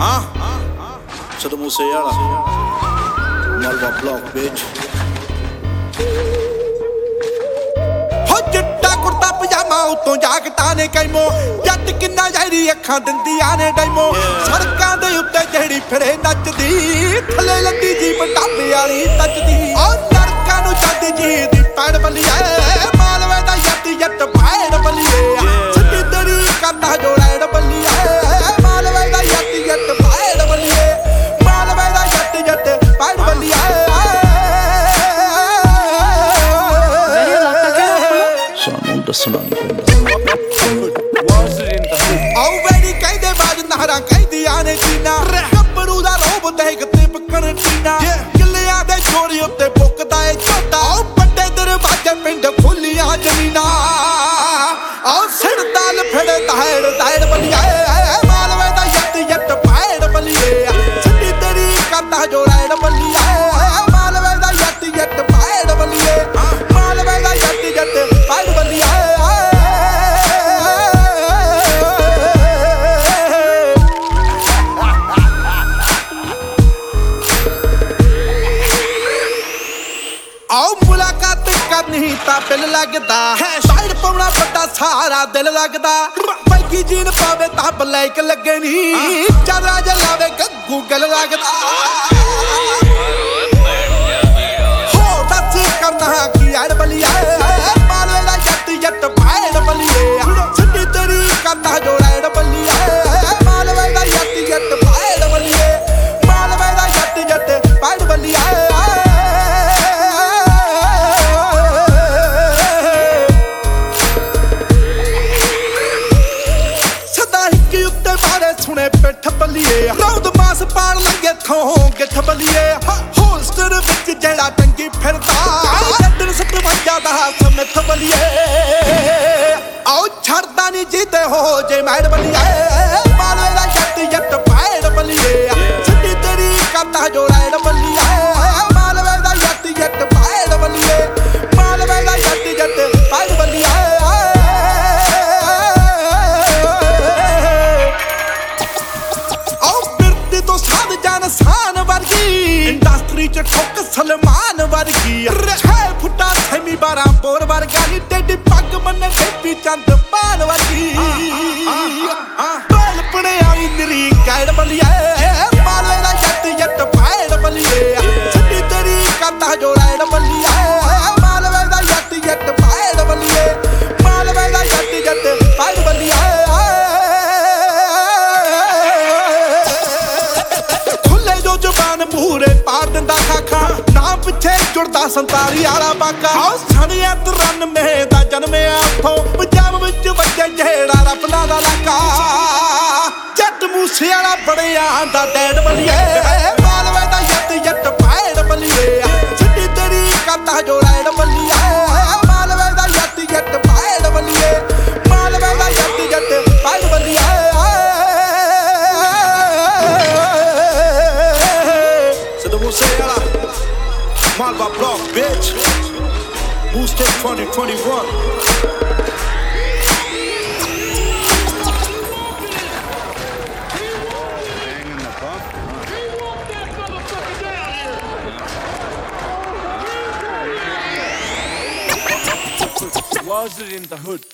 Sido Museyala, Malva Block, bitch. ਹੋ ਚਿੱਟਾ ਕੁੜਤਾ ਪਜਾਮਾ ਉਤੋਂ ਜਾਕਟਾਂ ਨੇ ਕੈਮੋ ਜੱਟ ਕਿੰਨਾ ਜ਼ਹਿਰੀ ਅੱਖਾਂ ਦਿੰਦੀਆਂ ਨੇ ਡੈਮੋ ਸੜਕਾਂ ਦੇ ਉੱਤੇ ਜਿਹੜੀ ਫਿਰੇ ਨੱਚਦੀ ਥੱਲੇ ਲੱਦੀ ਜੀ ਮਟਾਪੇ ਵਾਲੀ ਤੱਚਦੀ ਉਹ ਨਰਕਾਂ ਨੂੰ ਜਾਂਦੀ ਜੀ ਦੀ ਪੈੜ ਬੱਲੀਏ ਮਾਲਵੇ ਦਾ ਜੱਟ ਪੈੜ ਬੱਲੀਏ ਸਿੱਧੀ ਤੇਰੀ ਕਰਦਾ ਜੋ ਰੈੜ ਬੱਲੀਏ ਮਾਲਵੇ ਦਾ ਜੱਟ ਪੈੜ ਬੱਲੀਏ ਮਾਲਵੇ ਦਾ ਜੱਟ ਪੈੜ ਬੱਲੀਏ ਦੱਸਣਾ ਨਹੀਂ ਪੈਂਦਾ ਆਉ ਵੈਰੀ ਕਹਿੰਦੇ ਬਾਜ ਨਹਰਾਂ ਕਹਿੰਦੀਆਂ ਨੇ ਚੀਨਾ ਗੱਭਰੂ ਦਾ ਰੋਬ ਦੇਖ ਤੇ ਬਕਰ ਟੀਨਾ ਕਿੱਲਿਆਂ ਦੇ ਛੋਰੀ ਉੱਤੇ ਬੁੱਕਦਾ ਏ ਝੋਟਾ ਆਉ ਵੱਡੇ ਦਰਵਾਜ਼ੇ ਪਿੰਡ ਖੁੱਲੀਆਂ ਜ਼ਮੀਨਾਂ ਆਉ ਸਿਰਦਾ ਲਫੜੇ ਤਾੜ ਬੱਲੀਏ ਮਾਲਵੇ ਦਾ ਜੱਟ ਪੈੜ ਬੱਲੀਏ ਸਿੱਧੀ ਤੇਰੀ ਕਰਦਾ ਜੋ ਰੈੜ ਬੱਲੀਏ ਮਾਲਵੇ ਦਾ ਜੱਟ ਪੈੜ ਬੱਲੀਏ ਮਾਲਵੇ ਦਾ ਜੱਟ ਪੈੜ ਬੱਲੀਏ ਆਓ ਮੁਲਾਕਾਤ ਕਰਨੀ ਤਾਂ ਬਿਲ ਲੱਗਦਾ ਸਾਈਡ ਪਾਉਣਾ ਵੱਡਾ ਸਾਰਾ ਦਿਲ ਲੱਗਦਾ ਬੈਗੀ ਜੀਨ ਪਾਵੇ ਤਾਂ ਬਲੈਕ ਲੱਗੇ ਨੀ ਚਾਦਰਾ ਜਲਾਵੇ ਗੂਗਲ ਲੱਗਦਾ ਹੋ ਦੱਸ ਕਰਨਾ ਕੀ ਐੜ ਬਲੀਏ ਮਾਲਵੇ ਦਾ ਜੱਟ ਪੈੜ ਬਲੀਏ ਸਿੱਧੀ ਤੇਰੀ ਕਰਦਾ ਜੋ ਰੈੜ ਬਲੀਏ ਮਾਲਵੇ ਦਾ ਜੱਟ ਪੈੜ ਬਲੀਏ ਮਾਲਵੇ ਦਾ ਜੱਟ ਪੈੜ ਬਲੀਏ ਸੁਣੇ ਪਿੱਠ ਬੱਲੀਏ ਰੌਦ ਮਾਸ ਪਾੜ ਲੰਗੇ ਥੋਂ ਗਿੱਠ ਬੱਲੀਏ ਹੋਸਟਰ ਵਿੱਚ ਜਿਹੜਾ ਟੰਗੀ ਫਿਰਦਾ ਲੱਡਣ 57 ਦਾ ਸਮਿੱਥ ਬੱਲੀਏ ਆਓ ਛੱਡਦਾ ਨਹੀਂ ਜੀਤੇ ਹੋ ਜੇ ਮੈੜ ਬੱਲੀਏ ਮਾਲਵੇ ਦਾ ਜੱਟ ਪੈੜ ਬੱਲੀਏ ਸਿੱਧੀ ਤੇਰੀ ਕਰਦਾ ਜੋ ਰੈੜ ਬੱਲੀਏ ਮਾਲਵੇ ਦਾ ਜੱਟ ਪੈੜ ਬੱਲੀਏ ਮਾਲਵੇ ਦਾ ਜੱਟ ਪੈੜ ਬੱਲੀਏ ਸਾਨ ਵਰਗੀ ਇੰਡਸਟਰੀ ਚ ਠੋਕ ਸਲਮਾਨ ਵਰਗੀ 6 ਫੁੱਟਾ ਥੈਮੀ 12 ਬੋਰ ਵਰਗਾ ਨੀ ਟੇਡੀ ਪੱਗ ਮੰਨੇ ਟੇਪੀ ਚੰਦ ਪਾਨ ਵਰਗੀ ਬਲ ਪੜੇ ਆਈ ਨਿਰੀ ਗੈੜ ਬੱਲੀਏ ਮਾਲੇ ਦਾ ਜੱਟ ਪੈੜ ਬੱਲੀਏ ਸਿੱਧੀ ਤੇਰੀ ਕਰਦਾ ਜੋ ਰੈੜ ਬੱਲੀਏ ਮਾਲਵੇ ਦਾ ਜੱਟ ਪੈੜ ਬੱਲੀਏ ਮਾਲਵੇ ਦਾ ਜੱਟ ਪੈੜ ਬੱਲੀਏ ਪੂਰੇ ਪਾਰ ਦਿੰਦਾ ਖਾਖਾ ਨਾ ਪਿੱਛੇ ਜੁੜਦਾ 47 ਵਾਲਾ ਬਾਕਾ ਸਣਿਆ 93 ਦਾ ਜਨਮਿਆ ਉੱਥੋਂ ਪੰਜਾਬ ਵਿੱਚ ਵੱਜੇ ਜਿਹੜਾ ਰਪਲਾ ਦਾ ਲਾਕਾ ਜੱਟ ਮੂਸੇ ਵਾਲਾ ਬੜਿਆਂ ਦਾ ਡੈਡ ਬੱਲੀਏ ਮਾਲਵੇ ਦਾ ਜੱਟ ਪੈੜ ਬੱਲੀਏ ਸਿੱਧੀ ਤੇਰੀ ਕਰਦਾ ਜੋ ਰੈੜ ਬੱਲੀਏ ਮਾਲਵੇ ਦਾ ਜੱਟ ਪੈੜ ਬੱਲੀਏ ਮਾਲਵੇ ਦਾ ਜੱਟ ਪੈੜ ਬੱਲੀਏ Museyala, Malva Block, bitch. Booster 2021. Was it in the hood?